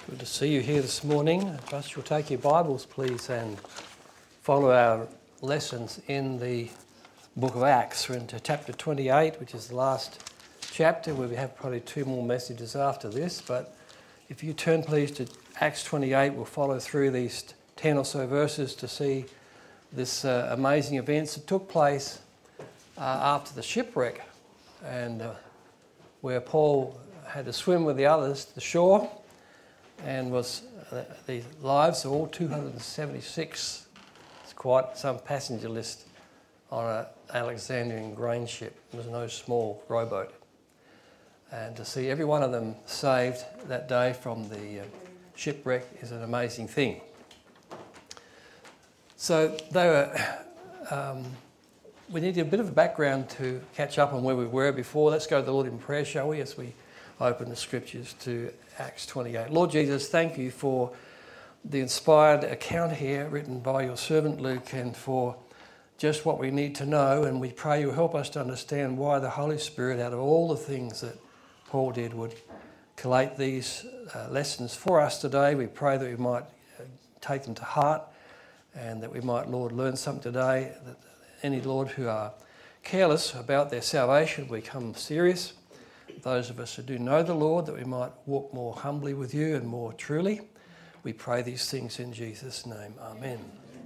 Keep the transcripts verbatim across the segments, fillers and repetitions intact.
Good to see you here this morning. I trust you'll take your Bibles, please, and follow our lessons in the book of Acts. We're into chapter twenty-eight, which is the last chapter, where we have probably two more messages after this. But if you turn, please, to Acts twenty-eight, we'll follow through these ten or so verses to see this uh, amazing events that took place uh, after the shipwreck, and uh, where Paul had to swim with the others to the shore, and was uh, the lives of all two hundred seventy-six. It's quite some passenger list on an Alexandrian grain ship. It was no small rowboat. And to see every one of them saved that day from the uh, shipwreck is an amazing thing. So they were, um, we need a bit of a background to catch up on where we were before. Let's go to the Lord in prayer, shall we, as we open the scriptures to Acts twenty-eight. Lord Jesus, thank you for the inspired account here written by your servant Luke, and for just what we need to know. And we pray you help us to understand why the Holy Spirit, out of all the things that Paul did, would collate these uh, lessons for us today. We pray that we might uh, take them to heart, and that we might, Lord, learn something today. That any, Lord, who are careless about their salvation become serious. Those of us who do know the Lord, that we might walk more humbly with you and more truly. We pray these things in Jesus' name. Amen.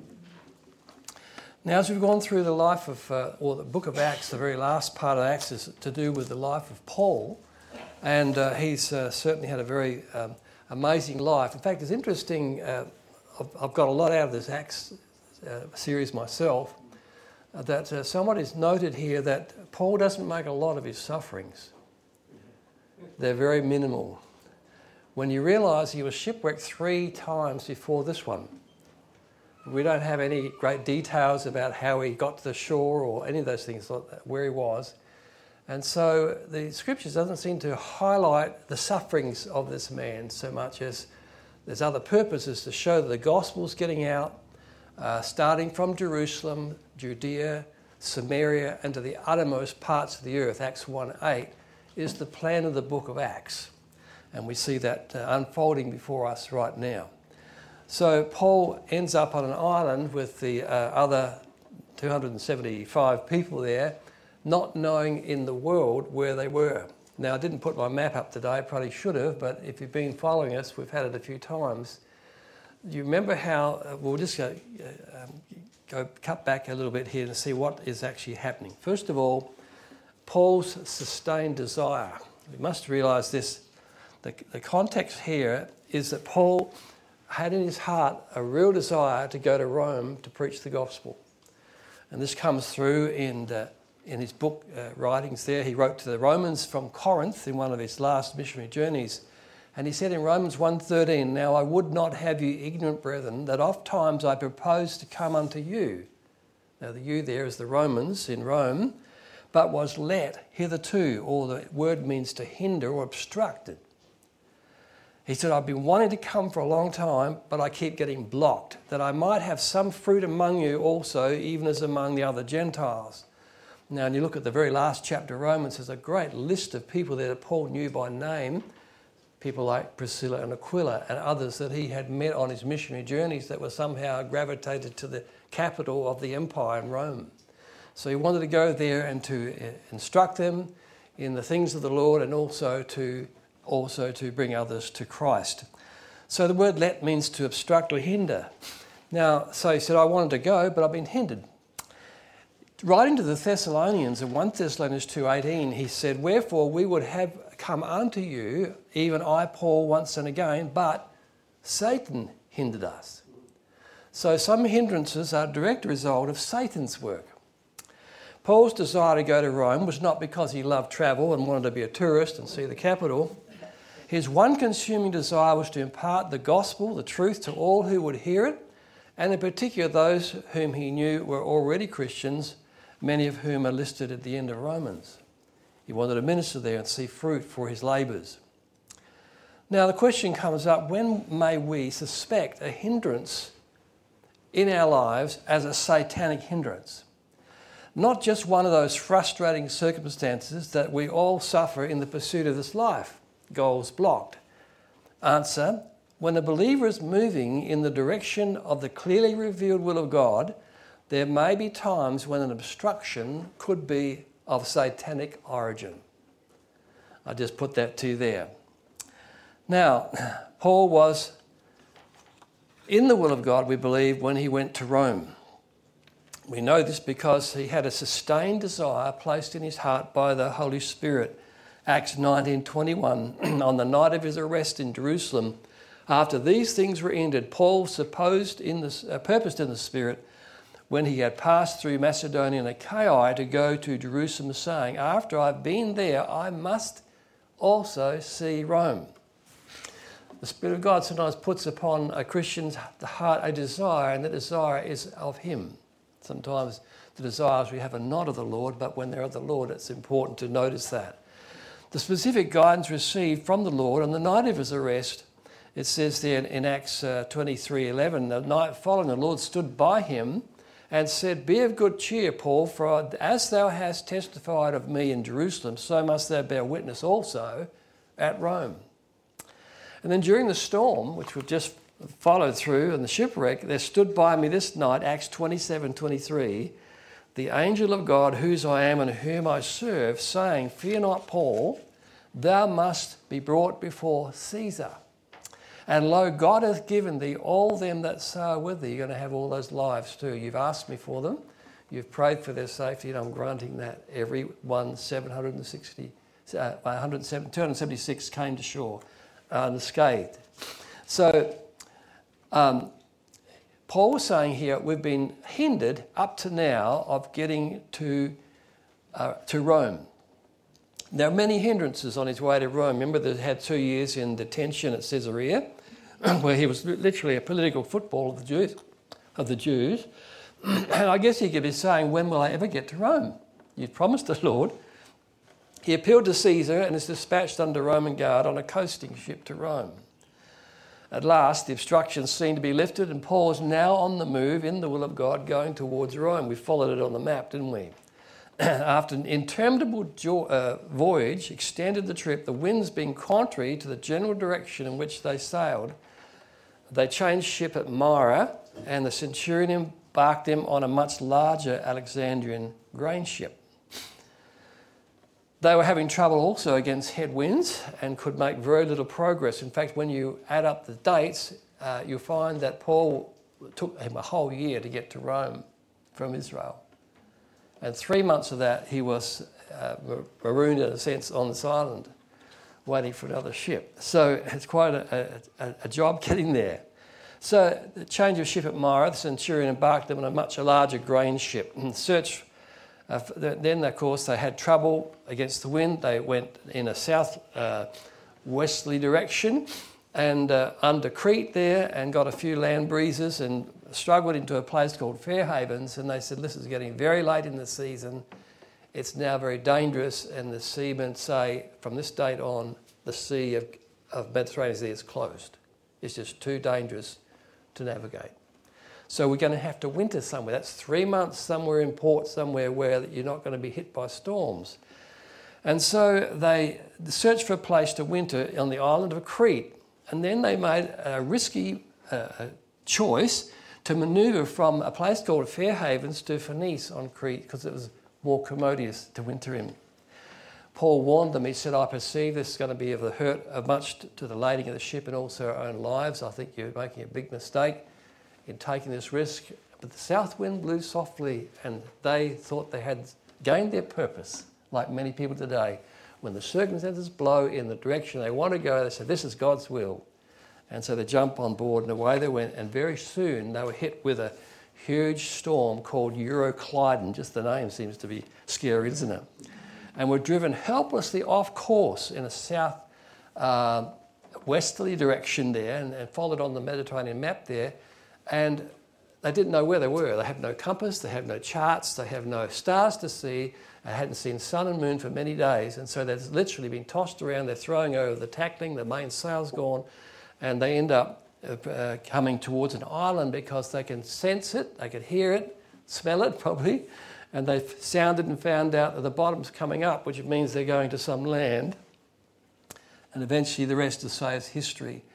Now, as we've gone through the life of, uh, or the book of Acts, the very last part of Acts is to do with the life of Paul. And uh, he's uh, certainly had a very um, amazing life. In fact, it's interesting, uh, I've, I've got a lot out of this Acts uh, series myself, uh, that uh, somebody's noted here that Paul doesn't make a lot of his sufferings. They're very minimal. When you realise he was shipwrecked three times before this one. We don't have any great details about how he got to the shore or any of those things, where he was. And so the scriptures doesn't seem to highlight the sufferings of this man so much as there's other purposes to show that the gospel's getting out, uh, starting from Jerusalem, Judea, Samaria, and to the uttermost parts of the earth. Acts one eight is the plan of the book of Acts. And we see that uh, unfolding before us right now. So Paul ends up on an island with the uh, other two hundred seventy-five people there, not knowing in the world where they were. Now, I didn't put my map up today, probably should have, but if you've been following us, we've had it a few times. You remember how, uh, we'll just go, uh, um, go cut back a little bit here and see what is actually happening. First of all, Paul's sustained desire. We must realise this. The, the context here is that Paul had in his heart a real desire to go to Rome to preach the gospel. And this comes through in, the, in his book uh, writings there. He wrote to the Romans from Corinth in one of his last missionary journeys. And he said in Romans one thirteen, "Now I would not have you ignorant, brethren, that oft times I proposed to come unto you." Now the you there is the Romans in Rome. "But was let hitherto," or the word means to hinder or obstructed. He said, "I've been wanting to come for a long time, but I keep getting blocked, that I might have some fruit among you also, even as among the other Gentiles." Now, and you look at the very last chapter of Romans, there's a great list of people there that Paul knew by name, people like Priscilla and Aquila and others that he had met on his missionary journeys that were somehow gravitated to the capital of the empire in Rome. So he wanted to go there and to instruct them in the things of the Lord, and also to also to bring others to Christ. So the word "let" means to obstruct or hinder. Now, so he said, "I wanted to go, but I've been hindered." Writing to the Thessalonians in First Thessalonians two eighteen, he said, "Wherefore we would have come unto you, even I, Paul, once and again, but Satan hindered us." So some hindrances are a direct result of Satan's work. Paul's desire to go to Rome was not because he loved travel and wanted to be a tourist and see the capital. His one consuming desire was to impart the gospel, the truth, to all who would hear it, and in particular those whom he knew were already Christians, many of whom are listed at the end of Romans. He wanted to minister there and see fruit for his labours. Now the question comes up, when may we suspect a hindrance in our lives as a satanic hindrance? Not just one of those frustrating circumstances that we all suffer in the pursuit of this life. Goals blocked. Answer, when a believer is moving in the direction of the clearly revealed will of God, there may be times when an obstruction could be of satanic origin. I just put that to you there. Now, Paul was in the will of God, we believe, when he went to Rome. We know this because he had a sustained desire placed in his heart by the Holy Spirit. Acts nineteen twenty-one, on the night of his arrest in Jerusalem, after these things were ended, Paul supposed in the, uh, purposed in the Spirit, when he had passed through Macedonia and Achaia, to go to Jerusalem, saying, after I've been there, I must also see Rome. The Spirit of God sometimes puts upon a Christian's heart a desire, and the desire is of him. Sometimes the desires we have are not of the Lord, but when they're of the Lord, it's important to notice that. The specific guidance received from the Lord on the night of his arrest, it says there in Acts uh, twenty-three eleven, the night following, the Lord stood by him and said, be of good cheer, Paul, for as thou hast testified of me in Jerusalem, so must thou bear witness also at Rome. And then during the storm, which we've just followed through, and the shipwreck, there stood by me this night, Acts twenty-seven twenty-three, the angel of God, whose I am and whom I serve, saying, fear not, Paul, thou must be brought before Caesar. And lo, God hath given thee all them that sail with thee. You're going to have all those lives too. You've asked me for them. You've prayed for their safety, and I'm granting that. Every one, seven hundred sixty, uh, one hundred seven, two hundred seventy-six came to shore unscathed. So um, Paul was saying here, we've been hindered up to now of getting to uh, to Rome. There are many hindrances on his way to Rome. Remember that he had two years in detention at Caesarea, where he was literally a political football of the Jews. Of the Jews. And I guess he could be saying, when will I ever get to Rome? You've promised the Lord. He appealed to Caesar and is dispatched under Roman guard on a coasting ship to Rome. At last, the obstructions seem to be lifted, and Paul is now on the move in the will of God, going towards Rome. We followed it on the map, didn't we? After an interminable jo- uh, voyage extended the trip, the winds being contrary to the general direction in which they sailed, they changed ship at Myra, and the centurion embarked them on a much larger Alexandrian grain ship. They were having trouble also against headwinds and could make very little progress. In fact, when you add up the dates, uh, you'll find that Paul took him a whole year to get to Rome from Israel. And three months of that, he was uh, marooned, in a sense, on this island, waiting for another ship. So it's quite a, a, a job getting there. So the change of ship at Myra, the centurion embarked them on a much larger grain ship. And search, uh, then, of course, they had trouble against the wind. They went in a south uh, westerly direction and uh, under Crete there, and got a few land breezes and struggled into a place called Fair Havens. And they said, this is getting very late in the season. It's now very dangerous. And the seamen say, from this date on, the sea of, of Mediterranean Sea is closed. It's just too dangerous to navigate. So we're going to have to winter somewhere. That's three months somewhere in port, somewhere where you're not going to be hit by storms. And so they searched for a place to winter on the island of Crete. And then they made a risky uh, choice to manoeuvre from a place called Fair Havens to Phoenice on Crete, because it was more commodious to winter in. Paul warned them. He said, I perceive this is going to be of the hurt of much to the lading of the ship and also our own lives. I think you're making a big mistake in taking this risk. But the south wind blew softly, and they thought they had gained their purpose, like many people today. When the circumstances blow in the direction they want to go, they say, this is God's will. And so they jump on board, and away they went. And very soon they were hit with a huge storm called Euroclydon. Just the name seems to be scary, isn't it? And were driven helplessly off course in a south uh, westerly direction there, and, and followed on the Mediterranean map there. And they didn't know where they were. They have no compass, they have no charts, they have no stars to see. They hadn't seen sun and moon for many days. And so they've literally been tossed around. They're throwing over the tackling, the main sail's gone. And they end up uh, coming towards an island because they can sense it, they can hear it, smell it probably. And they've sounded and found out that the bottom's coming up, which means they're going to some land. And eventually the rest, to say, is history.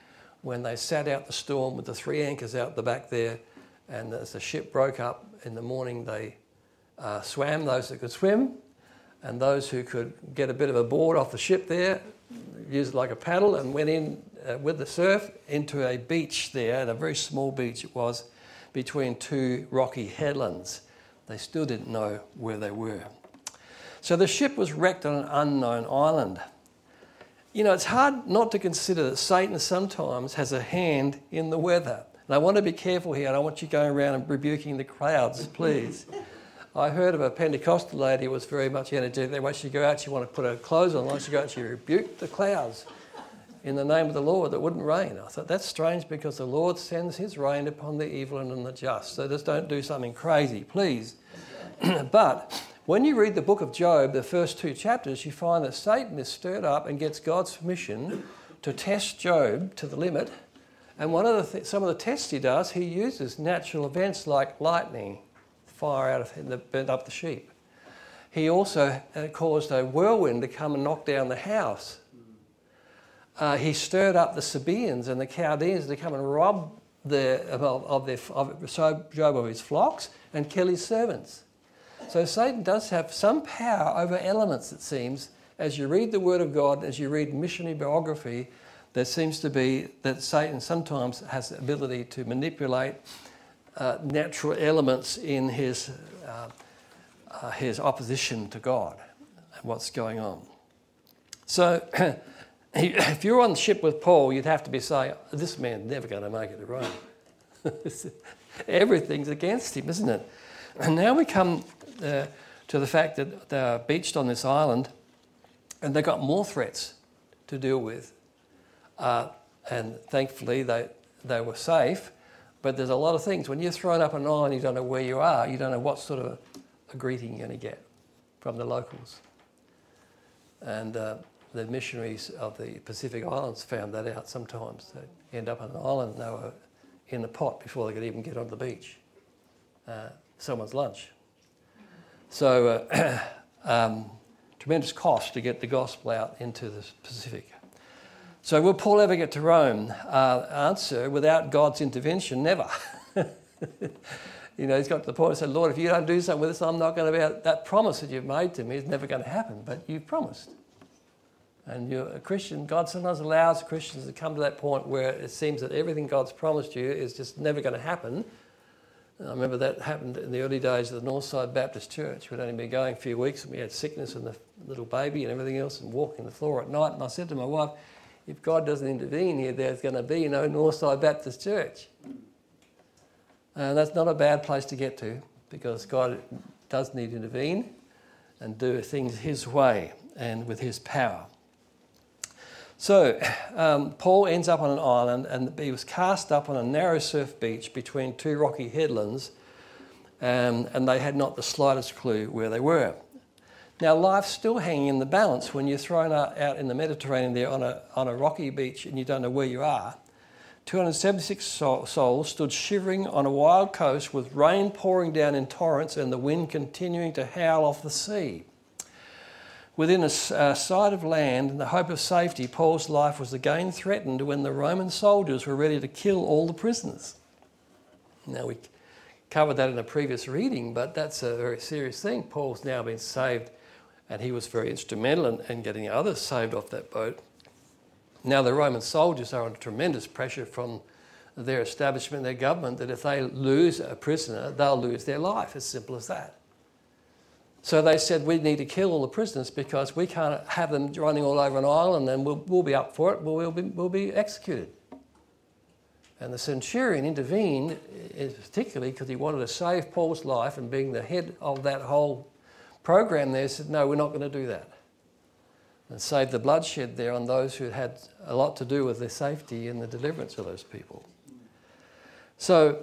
when they sat out the storm with the three anchors out the back there, and as the ship broke up in the morning, they uh, swam, those that could swim, and those who could get a bit of a board off the ship there, used it like a paddle, and went in uh, with the surf into a beach there, and a very small beach it was, between two rocky headlands. They still didn't know where they were. So the ship was wrecked on an unknown island. You know, it's hard not to consider that Satan sometimes has a hand in the weather. And I want to be careful here. I don't want you going around and rebuking the crowds, please. I heard of a Pentecostal lady who was very much energetic. Once she go out, she wanted to put her clothes on. Once she go out, she rebuked the clouds in the name of the Lord that wouldn't rain. I thought, that's strange, because the Lord sends his rain upon the evil and the just. So just don't do something crazy, please. But when you read the book of Job, the first two chapters, you find that Satan is stirred up and gets God's permission to test Job to the limit. And one of the th- some of the tests he does, he uses natural events like lightning, fire out of the burnt up the sheep. He also uh, caused a whirlwind to come and knock down the house. Uh, he stirred up the Sabaeans and the Chaldeans to come and rob the, of, of, their, of Job of his flocks and kill his servants. So Satan does have some power over elements, it seems. As you read the Word of God, as you read missionary biography, there seems to be that Satan sometimes has the ability to manipulate uh, natural elements in his, uh, uh, his opposition to God and what's going on. So if you're on the ship with Paul, you'd have to be saying, this man's never going to make it to Rome. Everything's against him, isn't it? And now we come uh, to the fact that they're beached on this island and they've got more threats to deal with. Uh, and thankfully they, they were safe. But there's a lot of things. When you're thrown up an island, you don't know where you are. You don't know what sort of a greeting you're going to get from the locals. And uh, the missionaries of the Pacific Islands found that out sometimes. They end up on an island and they were in the pot before they could even get on the beach. Uh, someone's lunch. So uh, um, tremendous cost to get the gospel out into the Pacific. So will Paul ever get to Rome? Uh, answer, without God's intervention, never. You know, he's got to the point and said, Lord, if you don't do something with us, I'm not going to be able, that promise that you've made to me is never going to happen, but you've promised. And you're a Christian. God sometimes allows Christians to come to that point where it seems that everything God's promised you is just never going to happen. And I remember that happened in the early days of the Northside Baptist Church. We'd only been going a few weeks and we had sickness and the little baby and everything else and walking the floor at night. And I said to my wife, if God doesn't intervene here, there's going to be no Northside Baptist Church. And that's not a bad place to get to, because God does need to intervene and do things his way and with his power. So um, Paul ends up on an island, and he was cast up on a narrow surf beach between two rocky headlands, um, and they had not the slightest clue where they were. Now, life's still hanging in the balance when you're thrown out, out in the Mediterranean there on a, on a rocky beach and you don't know where you are. two hundred seventy-six souls stood shivering on a wild coast with rain pouring down in torrents and the wind continuing to howl off the sea. Within a, a sight of land and the hope of safety, Paul's life was again threatened when the Roman soldiers were ready to kill all the prisoners. Now, we covered that in a previous reading, but that's a very serious thing. Paul's now been saved, and he was very instrumental in, in getting others saved off that boat. Now the Roman soldiers are under tremendous pressure from their establishment, their government, that if they lose a prisoner, they'll lose their life. As simple as that. So they said, we need to kill all the prisoners because we can't have them running all over an island and we'll, we'll be up for it, we'll, we'll, be, we'll be executed. And the centurion intervened, particularly because he wanted to save Paul's life, and being the head of that whole program there, said, no, we're not going to do that. And save the bloodshed there on those who had a lot to do with their safety and the deliverance of those people. So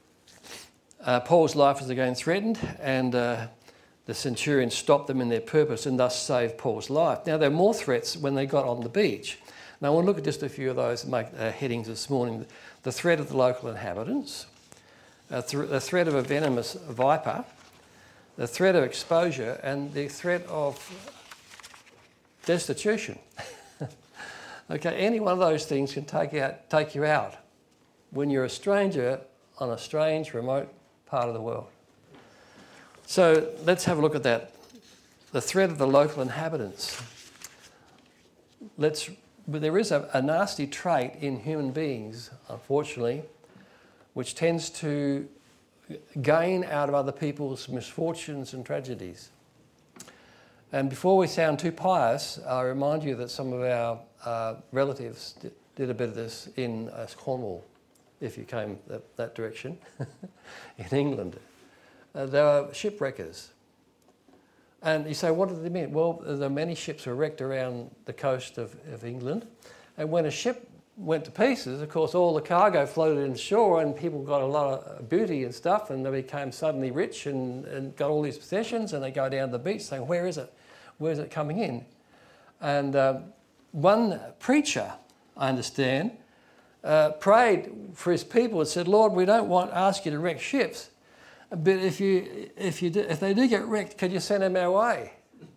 uh, Paul's life was again threatened, and uh, the centurion stopped them in their purpose and thus saved Paul's life. Now, there were more threats when they got on the beach. Now, I want to look at just a few of those and make uh, headings this morning. The threat of the local inhabitants, uh, th- the threat of a venomous viper, the threat of exposure, and the threat of destitution. Okay, any one of those things can take out, take you out when you're a stranger on a strange, remote part of the world. So let's have a look at that. The threat of the local inhabitants. Let's, but there is a, a nasty trait in human beings, unfortunately, which tends to gain out of other people's misfortunes and tragedies. And before we sound too pious, I remind you that some of our uh, relatives did, did a bit of this in uh, Cornwall, if you came that, that direction, in England. Uh, they were shipwreckers. And you say, what did they mean? Well, there are many ships were wrecked around the coast of, of England. And when a ship went to pieces, of course, all the cargo floated inshore and people got a lot of booty and stuff, and they became suddenly rich and, and got all these possessions, and they go down to the beach saying, where is it? Where is it coming in? And uh, one preacher, I understand, uh, prayed for his people and said, Lord, we don't want ask you to wreck ships, but if you if you do, if they do get wrecked, could you send them our way?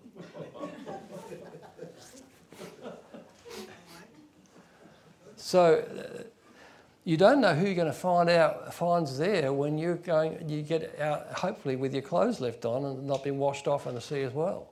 So uh, you don't know who you're going to find out finds there when you're going. You get out, hopefully, with your clothes left on and not being washed off in the sea as well.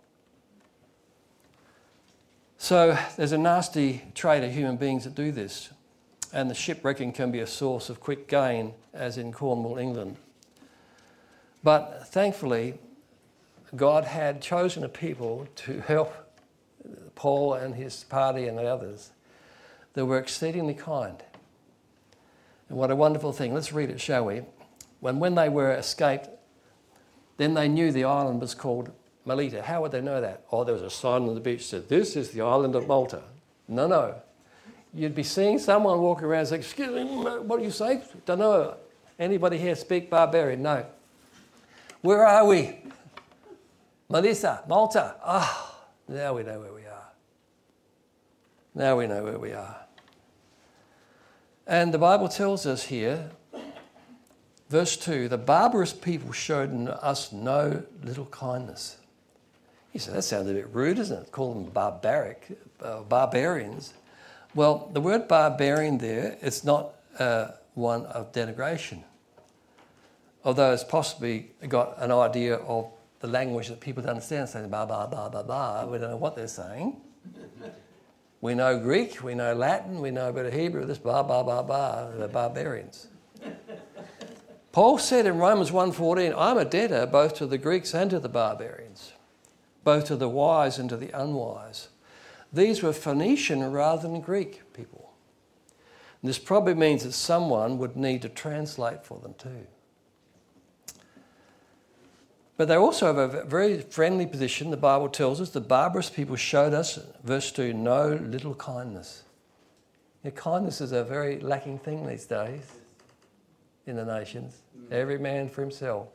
So there's a nasty trait of human beings that do this, and the shipwrecking can be a source of quick gain, as in Cornwall, England. But thankfully, God had chosen a people to help Paul and his party and the others that were exceedingly kind. And what a wonderful thing. Let's read it, shall we? When, when they were escaped, then they knew the island was called Melita. How would they know that? Oh, there was a sign on the beach that said, this is the island of Malta. No, no. You'd be seeing someone walking around saying, excuse me, what do you say? Don't know. Anybody here speak barbarian? No. Where are we? Melissa, Malta. Ah, oh, now we know where we are. Now we know where we are. And the Bible tells us here, verse two, the barbarous people showed us no little kindness. You say, that sounds a bit rude, doesn't it? Call them barbaric, uh, barbarians. Well, the word barbarian there, it's not uh, one of denigration. Although it's possibly got an idea of the language that people don't understand, saying ba ba ba ba ba. We don't know what they're saying. We know Greek, we know Latin, we know a bit of Hebrew. This ba ba ba ba. They're barbarians. Paul said in Romans one fourteen, I'm a debtor both to the Greeks and to the barbarians, both to the wise and to the unwise. These were Phoenician rather than Greek people. And this probably means that someone would need to translate for them too. But they also have a very friendly position. The Bible tells us the barbarous people showed us, verse two, no little kindness. Yeah, kindness is a very lacking thing these days in the nations. Every man for himself.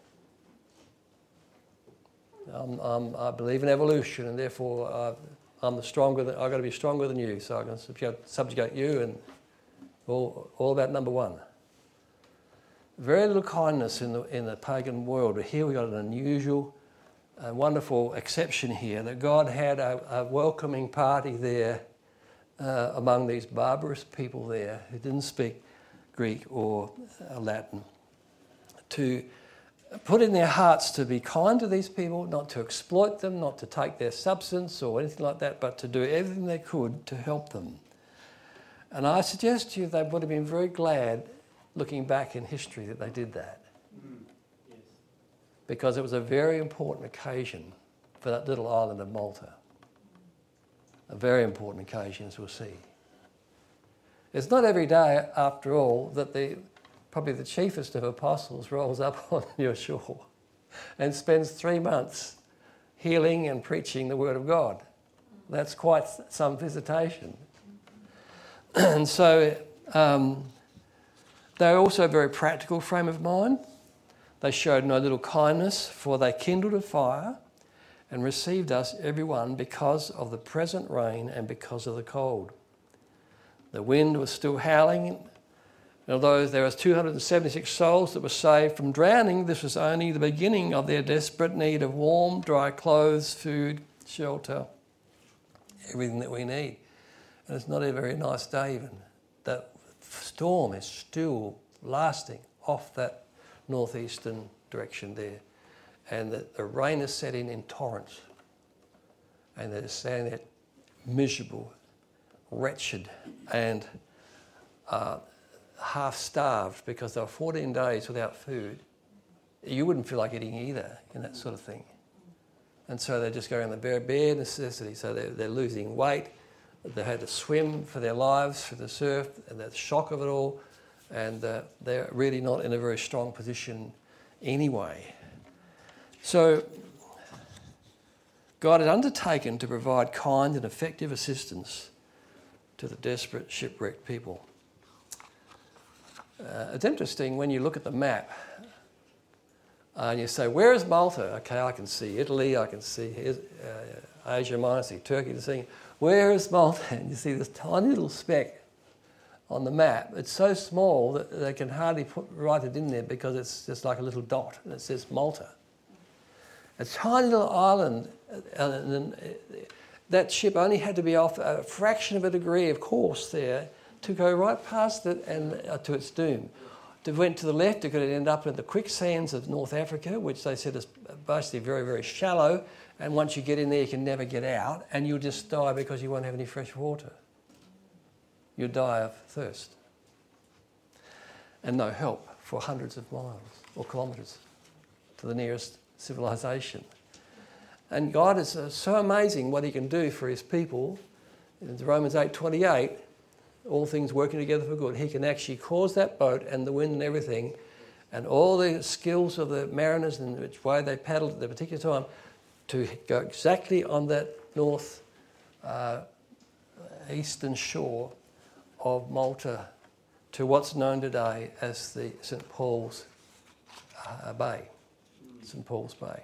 I'm, I'm, I believe in evolution, and therefore uh, I'm the stronger. Than, I've got to be stronger than you, so I can subjugate, subjugate you, and all, all about number one. Very little kindness in the in the pagan world, but here we got an unusual, uh, wonderful exception here that God had a, a welcoming party there uh, among these barbarous people there who didn't speak Greek or uh, Latin, to put in their hearts to be kind to these people, not to exploit them, not to take their substance or anything like that, but to do everything they could to help them. And I suggest to you they would have been very glad, looking back in history, that they did that. Mm. Yes. Because it was a very important occasion for that little island of Malta. A very important occasion, as we'll see. It's not every day, after all, that the probably the chiefest of apostles rolls up on your shore and spends three months healing and preaching the word of God. That's quite some visitation. And so... Um, They were also a very practical frame of mind. They showed no little kindness, for they kindled a fire and received us, everyone, because of the present rain and because of the cold. The wind was still howling, and although there was two hundred seventy-six souls that were saved from drowning, this was only the beginning of their desperate need of warm, dry clothes, food, shelter, everything that we need. And it's not a very nice day even. That storm is still lasting off that northeastern direction there. And the, the rain is set in in torrents. And they're standing there miserable, wretched, and uh, half-starved because they were fourteen days without food. You wouldn't feel like eating either in that sort of thing. And so they're just going on the bare, bare necessity. So they're, they're losing weight. They had to swim for their lives through the surf and the shock of it all. And uh, they're really not in a very strong position anyway. So God had undertaken to provide kind and effective assistance to the desperate, shipwrecked people. Uh, it's interesting when you look at the map uh, and you say, where is Malta? Okay, I can see Italy, I can see uh, Asia Minor, I see Turkey, I see, where is Malta? And you see this tiny little speck on the map. It's so small that they can hardly put, write it in there because it's just like a little dot and it says Malta. A tiny little island, and that ship only had to be off a fraction of a degree of course there to go right past it and uh, to its doom. If it went to the left, it could end up in the quicksands of North Africa, which they said is basically very, very shallow, and once you get in there, you can never get out, and you'll just die because you won't have any fresh water. You'll die of thirst. And no help for hundreds of miles or kilometres to the nearest civilization. And God is uh, so amazing what he can do for his people. In Romans eight twenty-eight, all things working together for good. He can actually cause that boat and the wind and everything and all the skills of the mariners and which way they paddled at the particular time to go exactly on that north uh, eastern shore of Malta to what's known today as the Saint Paul's uh, Bay. Saint Paul's Bay.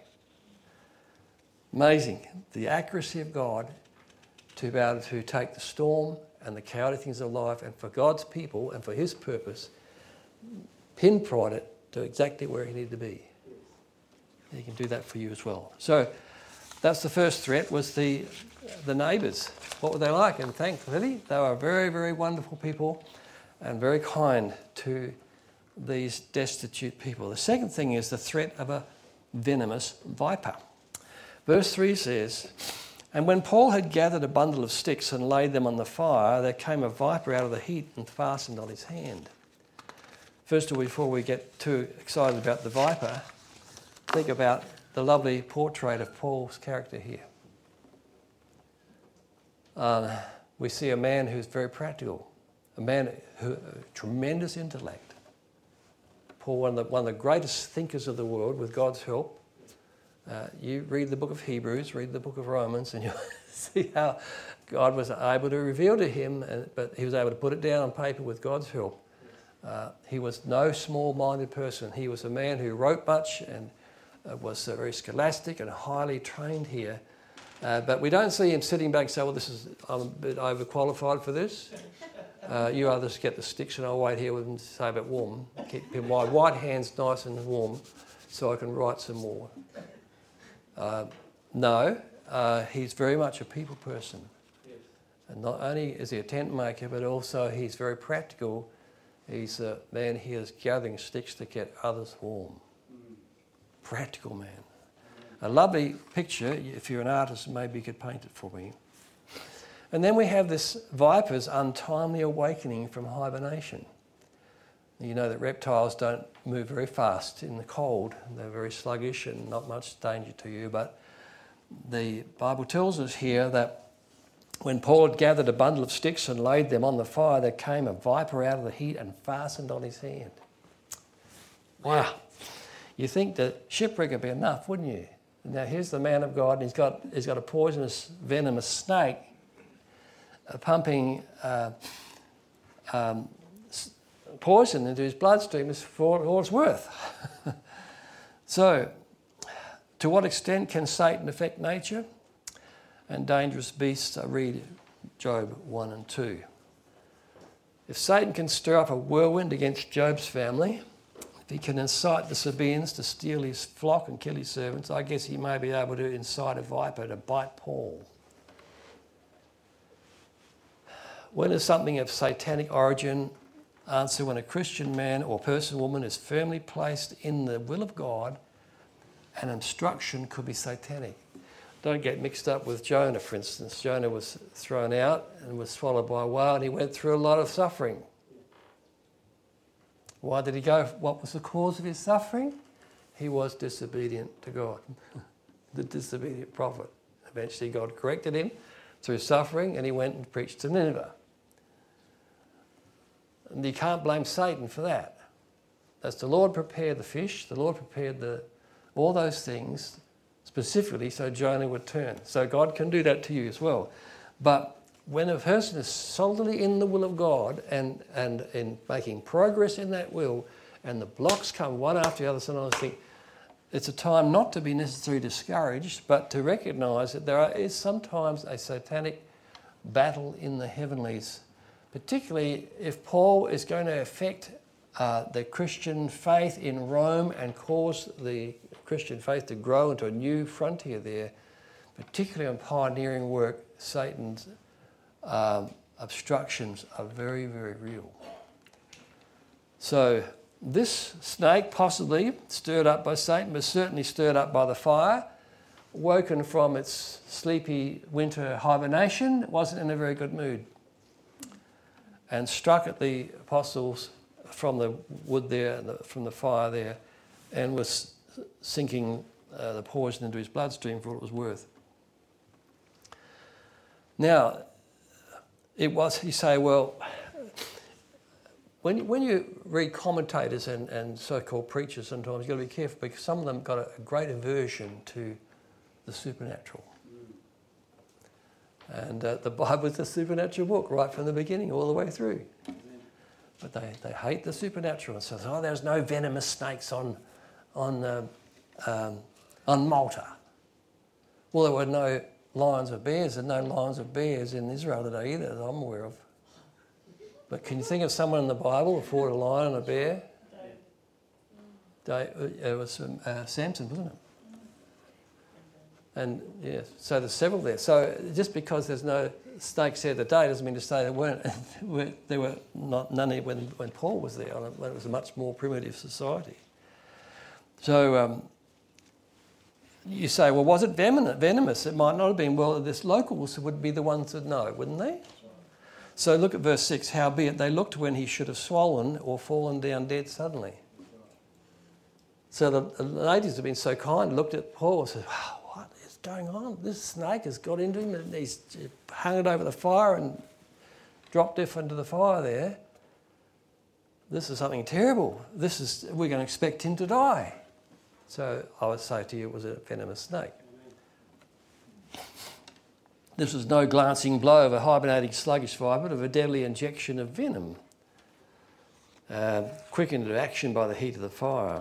Amazing, the accuracy of God to be able to take the storm and the chaotic things of life and for God's people and for his purpose, pinpoint it to exactly where he needed to be. He can do that for you as well. So that's the first threat, was the the neighbours. What were they like? And thankfully, they were very, very wonderful people and very kind to these destitute people. The second thing is the threat of a venomous viper. Verse three says, and when Paul had gathered a bundle of sticks and laid them on the fire, there came a viper out of the heat and fastened on his hand. First of all, before we get too excited about the viper, think about the lovely portrait of Paul's character here. Um, we see a man who's very practical, a man who uh, tremendous intellect. Paul, one of, the, one of the greatest thinkers of the world, with God's help. Uh, you read the book of Hebrews, read the book of Romans, and you'll see how God was able to reveal to him, and, but he was able to put it down on paper with God's help. Uh, he was no small-minded person. He was a man who wrote much and uh, was uh, very scholastic and highly trained here. Uh, but we don't see him sitting back and say, well, this is, I'm a bit overqualified for this. Uh, you others get the sticks and I'll wait here with him to save it warm. Keep my white hands nice and warm so I can write some more. Uh, no, uh, he's very much a people person. Yes. And not only is he a tent maker, but also he's very practical. He's a man he is gathering sticks to get others warm. Mm. Practical man. Mm. A lovely picture. If you're an artist, maybe you could paint it for me. And then we have this viper's untimely awakening from hibernation. You know that reptiles don't move very fast in the cold. They're very sluggish and not much danger to you. But the Bible tells us here that when Paul had gathered a bundle of sticks and laid them on the fire, there came a viper out of the heat and fastened on his hand. Wow. You think that shipwreck would be enough, wouldn't you? Now here's the man of God, and he's got, he's got a poisonous, venomous snake uh, pumping uh, um, poison into his bloodstream is for all it's worth. So, to what extent can Satan affect nature and dangerous beasts? I read Job one and two. If Satan can stir up a whirlwind against Job's family, if he can incite the Sabaeans to steal his flock and kill his servants, I guess he may be able to incite a viper to bite Paul. When is something of satanic origin? Answer, when a Christian man or person, woman is firmly placed in the will of God, an instruction could be satanic. Don't get mixed up with Jonah, for instance. Jonah was thrown out and was swallowed by a whale, and he went through a lot of suffering. Why did he go? What was the cause of his suffering? He was disobedient to God, the disobedient prophet. Eventually God corrected him through suffering, and he went and preached to Nineveh. And you can't blame Satan for that. That's the Lord prepared the fish, the Lord prepared the all those things specifically so Jonah would turn. So God can do that to you as well. But when a person is solidly in the will of God and, and in making progress in that will, and the blocks come one after the other, sometimes I think it's a time not to be necessarily discouraged, but to recognise that there are, is sometimes a satanic battle in the heavenlies, particularly if Paul is going to affect uh, the Christian faith in Rome and cause the Christian faith to grow into a new frontier there, particularly on pioneering work. Satan's um, obstructions are very, very real. So this snake, possibly stirred up by Satan, but certainly stirred up by the fire, woken from its sleepy winter hibernation, wasn't in a very good mood, and struck at the apostles from the wood there, from the fire there, and was sinking uh, the poison into his bloodstream for what it was worth. Now, it was, you say, well, when, when you read commentators and, and so-called preachers sometimes, you've got to be careful because some of them got a, a great aversion to the supernatural. And uh, the Bible is a supernatural book right from the beginning all the way through. But they, they hate the supernatural and say, oh, there's no venomous snakes on on uh, um, on Malta. Well, there were no lions or bears, and no lions or bears in Israel today either, that I'm aware of. But can you think of someone in the Bible who fought a lion and a bear? It was uh, Samson, wasn't it? And yeah, so there's several there. So just because there's no snakes there today doesn't mean to say there weren't. There were not none when when Paul was there, when it was a much more primitive society. So um, you say, well, was it venomous? It might not have been. Well, this locals would be the ones that know, wouldn't they? So look at verse six. Howbeit they looked when he should have swollen or fallen down dead suddenly. So the, the ladies have been so kind, looked at Paul and said, wow, what is going on? This snake has got into him and he's hung it over the fire and dropped off into the fire there. This is something terrible. This is, we're going to expect him to die. So I would say to you, it was a venomous snake. This was no glancing blow of a hibernating sluggish fire, but of a deadly injection of venom, uh, quickened into action by the heat of the fire.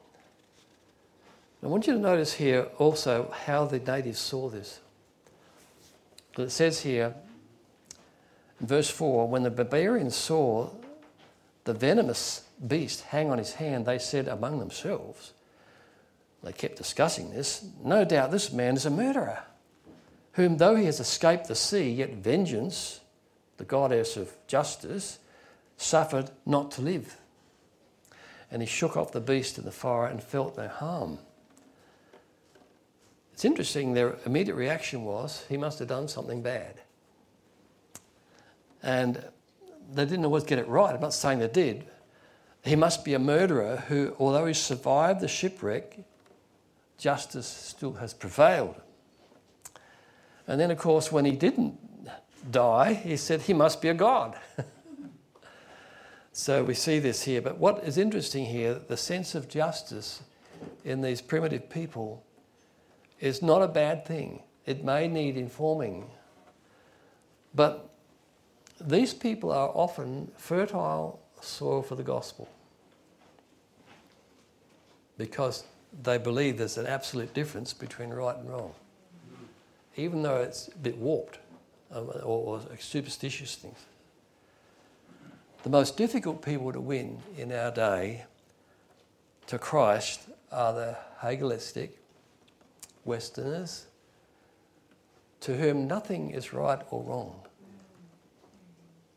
I want you to notice here also how the natives saw this. It says here, in verse four, when the barbarians saw the venomous beast hang on his hand, they said among themselves, they kept discussing this, no doubt this man is a murderer, whom though he has escaped the sea, yet vengeance, the goddess of justice, suffered not to live. And he shook off the beast in the fire and felt no harm. It's interesting, their immediate reaction was, he must have done something bad. And they didn't always get it right. I'm not saying they did. He must be a murderer who, although he survived the shipwreck, justice still has prevailed. And then, of course, when he didn't die, he said he must be a god. So we see this here. But what is interesting here, the sense of justice in these primitive people is not a bad thing. It may need informing. But these people are often fertile soil for the gospel because they believe there's an absolute difference between right and wrong, even though it's a bit warped um, or, or superstitious things. The most difficult people to win in our day to Christ are the Hegelistic Westerners, to whom nothing is right or wrong.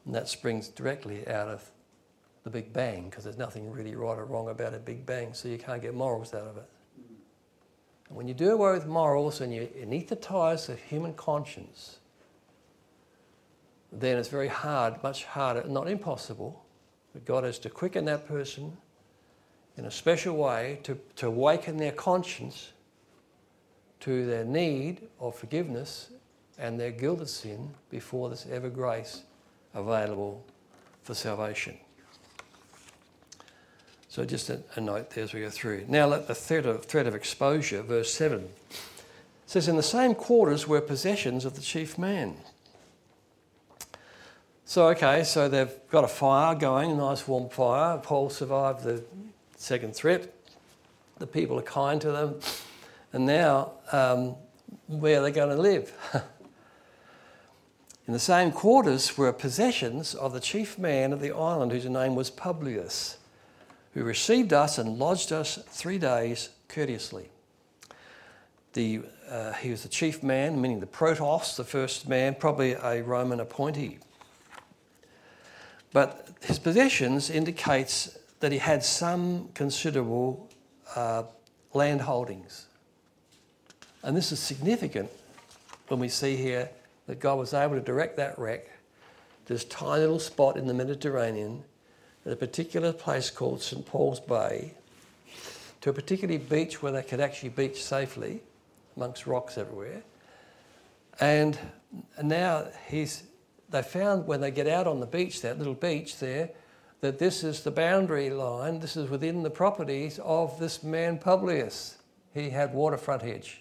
And that springs directly out of the Big Bang, because there's nothing really right or wrong about a Big Bang, so you can't get morals out of it. And when you do away with morals and you anaesthetize the human conscience, then it's very hard, much harder, not impossible, but God has to quicken that person in a special way to, to awaken their conscience to their need of forgiveness and their guilt of sin before there's ever grace available for salvation. So just a, a note there as we go through. Now let the threat of, threat of exposure, verse seven. It says, in the same quarters were possessions of the chief man. So, okay, so they've got a fire going, a nice warm fire. Paul survived the second threat. The people are kind to them. And now, um, where are they going to live? In the same quarters were possessions of the chief man of the island, whose name was Publius, who received us and lodged us three days courteously. The, uh, he was the chief man, meaning the protos, the first man, probably a Roman appointee. But his possessions indicates that he had some considerable uh, land holdings. And this is significant when we see here that God was able to direct that wreck to this tiny little spot in the Mediterranean, at a particular place called Saint Paul's Bay, to a particular beach where they could actually beach safely amongst rocks everywhere. And now he's, they found when they get out on the beach, that little beach there, that this is the boundary line, this is within the properties of this man Publius. He had water frontage.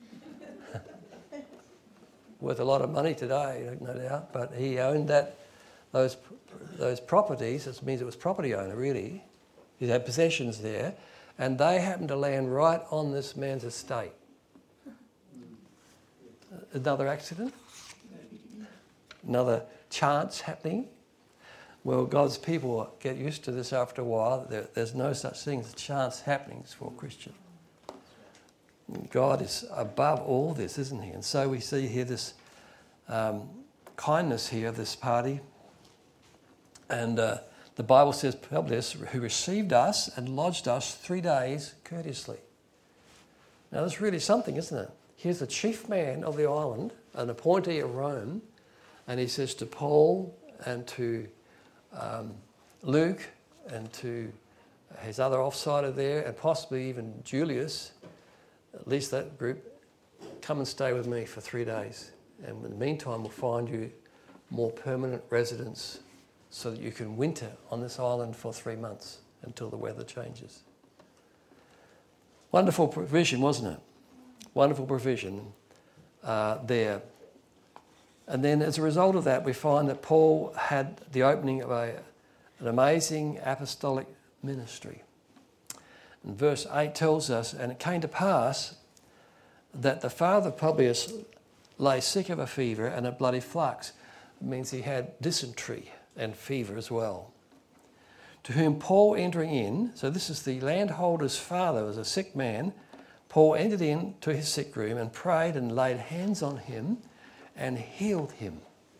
Worth a lot of money today, no doubt, but he owned that those those properties. It means it was property owner, really. He had possessions there, and they happened to land right on this man's estate. Another accident? Another chance happening? Well, God's people get used to this after a while. There, there's no such thing as chance happenings for a Christian. God is above all this, isn't he? And so we see here this um, kindness here of this party. And uh, the Bible says, Publius, who received us and lodged us three days courteously. Now, that's really something, isn't it? Here's the chief man of the island, an appointee of Rome, and he says to Paul and to um, Luke and to his other offsider there, and possibly even Julius, at least that group, come and stay with me for three days. And in the meantime, we'll find you more permanent residence so that you can winter on this island for three months until the weather changes. Wonderful provision, wasn't it? Wonderful provision uh, there. And then as a result of that, we find that Paul had the opening of a, an amazing apostolic ministry. And verse eight tells us, and it came to pass that the father of Publius lay sick of a fever and a bloody flux. It means he had dysentery and fever as well. To whom Paul entering in, so this is the landholder's father, was a sick man. Paul entered in to his sick room and prayed and laid hands on him and healed him.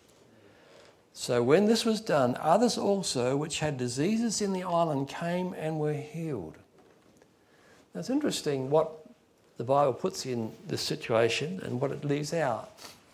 So when this was done, others also which had diseases in the island came and were healed. Now it's interesting what the Bible puts in this situation and what it leaves out.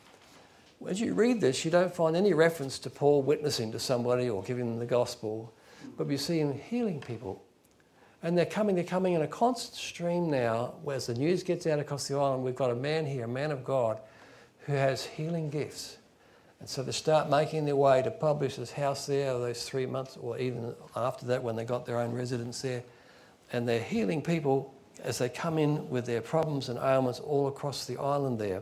As you read this, you don't find any reference to Paul witnessing to somebody or giving them the gospel, but you see him healing people. And they're coming, they're coming in a constant stream now, as the news gets out across the island, we've got a man here, a man of God, who has healing gifts. And so they start making their way to Publius' house there, those three months, or even after that when they got their own residence there. And they're healing people as they come in with their problems and ailments all across the island there.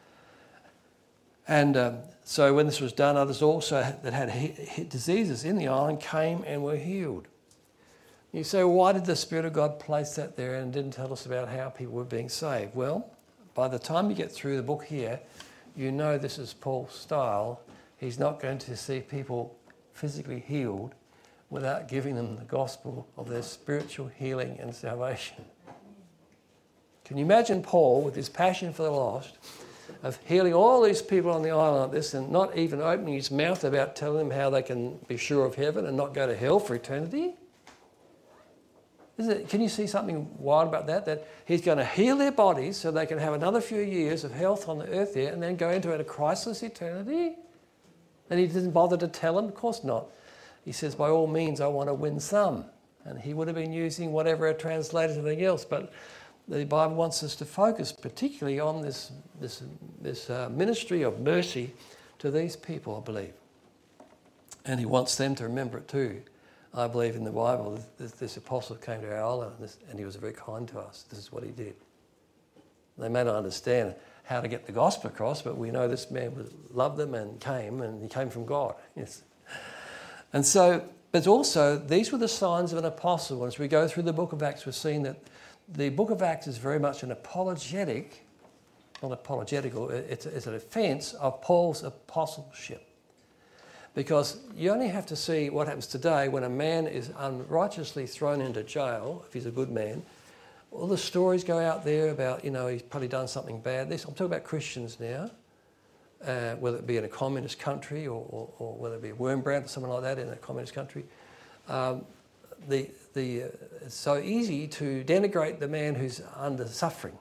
And um, so when this was done, others also that had he- he- diseases in the island came and were healed. You say, well, why did the Spirit of God place that there and didn't tell us about how people were being saved? Well, by the time you get through the book here, you know this is Paul's style. He's not going to see people physically healed without giving them the gospel of their spiritual healing and salvation. Can you imagine Paul, with his passion for the lost, of healing all these people on the island like this and not even opening his mouth about telling them how they can be sure of heaven and not go to hell for eternity? Isn't it, can you see something wild about that? That he's going to heal their bodies so they can have another few years of health on the earth there and then go into a Christless eternity? And he didn't bother to tell them? Of course not. He says, by all means, I want to win some. And he would have been using whatever it translated anything else. But the Bible wants us to focus particularly on this, this, this uh, ministry of mercy to these people, I believe. And he wants them to remember it too. I believe in the Bible, this, this apostle came to our island and, this, and he was very kind to us. This is what he did. They may not understand how to get the gospel across, but we know this man was, loved them and came, and he came from God. Yes. And so, but also, these were the signs of an apostle. As we go through the book of Acts, we're seeing that the book of Acts is very much an apologetic, not apologetical, it's, it's a defence of Paul's apostleship. Because you only have to see what happens today when a man is unrighteously thrown into jail, if he's a good man. All the stories go out there about, you know, he's probably done something bad. This, I'm talking about Christians now, uh, whether it be in a communist country or, or, or whether it be a Wormbrand or something like that in a communist country. Um, the, the, uh, it's so easy to denigrate the man who's under suffering.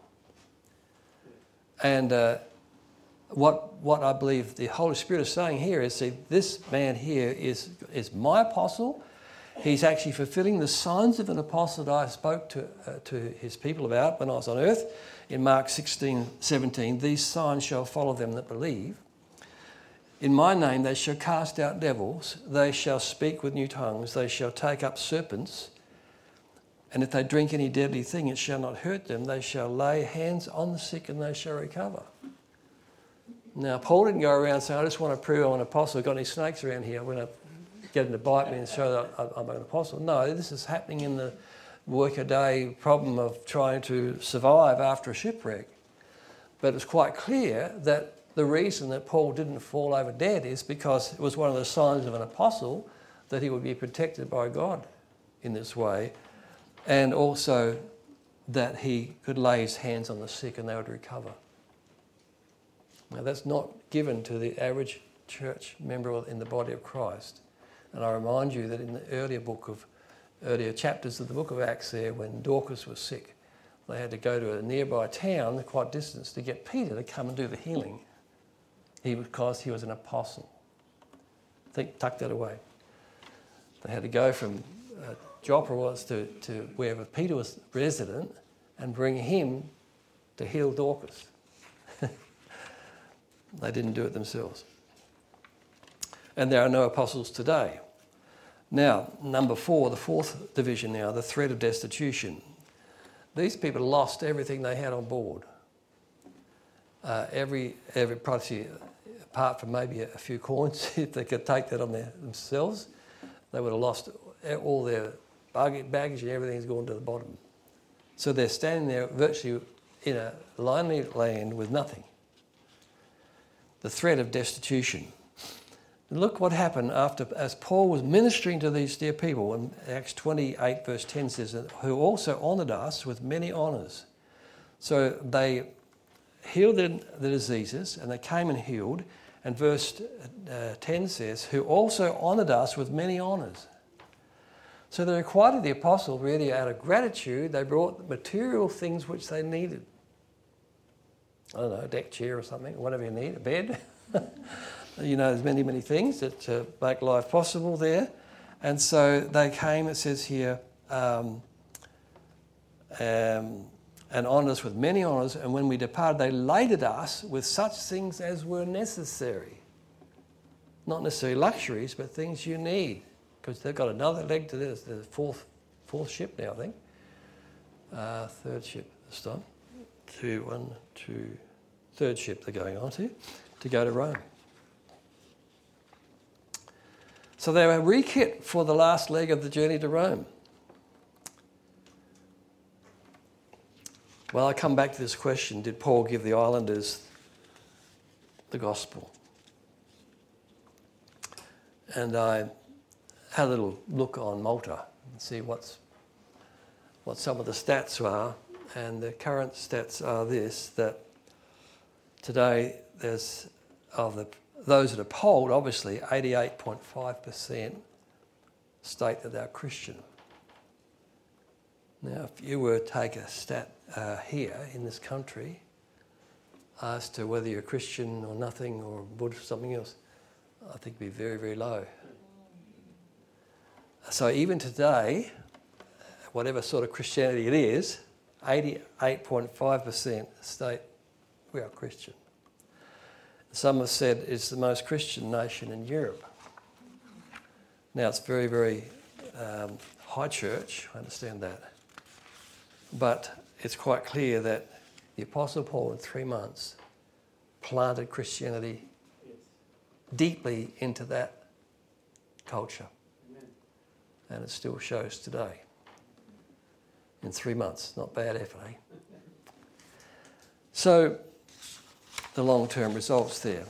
And uh, what what I believe the Holy Spirit is saying here is, see, this man here is, is my apostle. He's actually fulfilling the signs of an apostle that I spoke to uh, to his people about when I was on earth. In Mark sixteen seventeen, these signs shall follow them that believe. In my name they shall cast out devils, they shall speak with new tongues, they shall take up serpents, and if they drink any deadly thing, it shall not hurt them. They shall lay hands on the sick and they shall recover. Now, Paul didn't go around saying, I just want to prove I'm an apostle. I've got any snakes around here. I'm going to get them to bite me and show that I'm an apostle. No, this is happening in the workaday problem of trying to survive after a shipwreck. But it's quite clear that the reason that Paul didn't fall over dead is because it was one of the signs of an apostle that he would be protected by God in this way, and also that he could lay his hands on the sick and they would recover. Now, that's not given to the average church member in the body of Christ. And I remind you that in the earlier book of, earlier chapters of the book of Acts there, when Dorcas was sick, they had to go to a nearby town, quite distant, to get Peter to come and do the healing. He, because he was an apostle. Think, tuck that away. They had to go from uh, Joppa was to, to wherever Peter was resident and bring him to heal Dorcas. They didn't do it themselves. And there are no apostles today. Now, number four, the fourth division now, the threat of destitution. These people lost everything they had on board. Uh, every, every probably, apart from maybe a, a few coins, if they could take that on their, themselves, they would have lost all their baggage and everything's gone to the bottom. So they're standing there virtually in a lonely land with nothing. The threat of destitution. Look what happened after, as Paul was ministering to these dear people, in Acts twenty-eight verse ten says, who also honoured us with many honours. So they healed the, the diseases and they came and healed. And verse uh, ten says, who also honoured us with many honours. So they required the apostle really out of gratitude. They brought material things which they needed. I don't know, a deck chair or something, whatever you need, a bed. You know, there's many, many things that uh, make life possible there. And so they came, it says here, um, um, and honoured us with many honours, and when we departed, they laded us with such things as were necessary. Not necessarily luxuries, but things you need, because they've got another leg to this, the fourth, fourth ship now, I think. Uh, third ship this time. Two, one, two, third ship they're going on to, to go to Rome. So they were re-kit for the last leg of the journey to Rome. Well, I come back to this question, did Paul give the islanders the gospel? And I had a little look on Malta and see what's what some of the stats are. And the current stats are this, that today there's, of the those that are polled, obviously eighty-eight point five percent state that they're Christian. Now, if you were to take a stat uh, here in this country as to whether you're a Christian or nothing or Buddhist or something else, I think it'd be very, very low. So even today, whatever sort of Christianity it is, eighty-eight point five percent state we are Christian. Some have said it's the most Christian nation in Europe. Now, it's very, very um, high church, I understand that. But it's quite clear that the Apostle Paul in three months planted Christianity deeply into that culture. Amen. And it still shows today. In three months, not bad effort, eh? So, the long-term results there.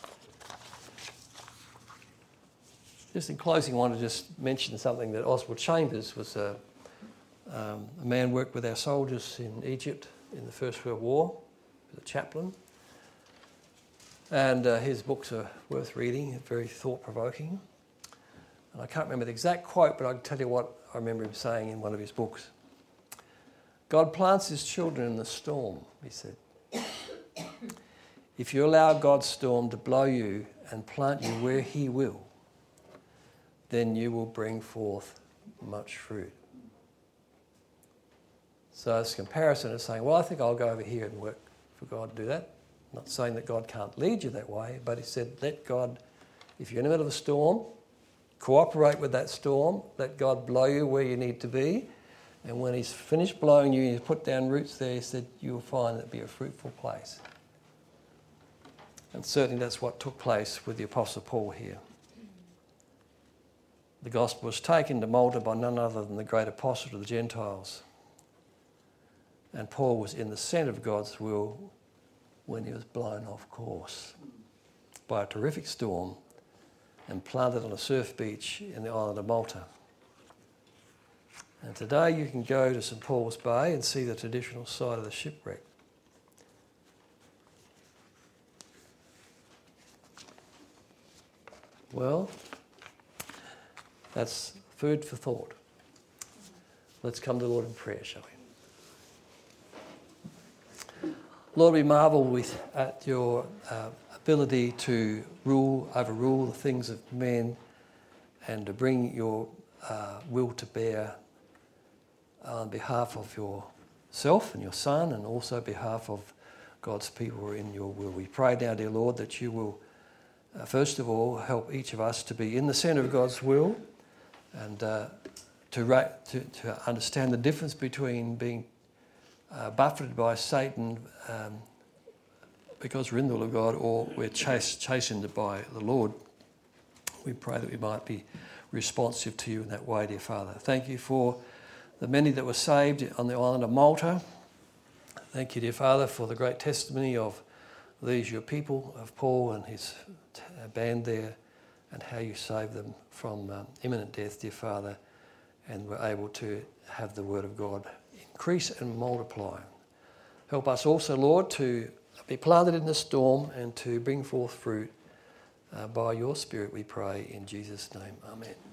Just in closing, I want to just mention something that Oswald Chambers was a, um, a man who worked with our soldiers in Egypt in the First World War, as a chaplain. And uh, his books are worth reading, very thought-provoking. And I can't remember the exact quote, but I can tell you what I remember him saying in one of his books. God plants his children in the storm, he said. If you allow God's storm to blow you and plant you where he will, then you will bring forth much fruit. So it's a comparison of saying, well, I think I'll go over here and work for God to do that. Not saying that God can't lead you that way, but he said, let God, if you're in the middle of a storm, cooperate with that storm, let God blow you where you need to be, and when he's finished blowing you, you put down roots there, he said, you'll find it be a fruitful place. And certainly that's what took place with the Apostle Paul here. The gospel was taken to Malta by none other than the great apostle to the Gentiles. And Paul was in the centre of God's will when he was blown off course by a terrific storm and planted on a surf beach in the island of Malta. And today you can go to St Paul's Bay and see the traditional site of the shipwreck. Well, that's food for thought. Let's come to the Lord in prayer, shall we? Lord, we marvel with, at your uh, ability to rule, overrule the things of men and to bring your uh, will to bear on behalf of yourself and your Son and also on behalf of God's people who are in your will. We pray now, dear Lord, that you will Uh, first of all, help each of us to be in the centre of God's will and uh, to, ra- to to understand the difference between being uh, buffeted by Satan um, because we're in the will of God or we're chas- chastened by the Lord. We pray that we might be responsive to you in that way, dear Father. Thank you for the many that were saved on the island of Malta. Thank you, dear Father, for the great testimony of these your people, of Paul and his band there, and how you saved them from um, imminent death, dear Father, and were able to have the word of God increase and multiply. Help us also, Lord, to be planted in the storm and to bring forth fruit uh, by your Spirit, we pray in Jesus' name. Amen.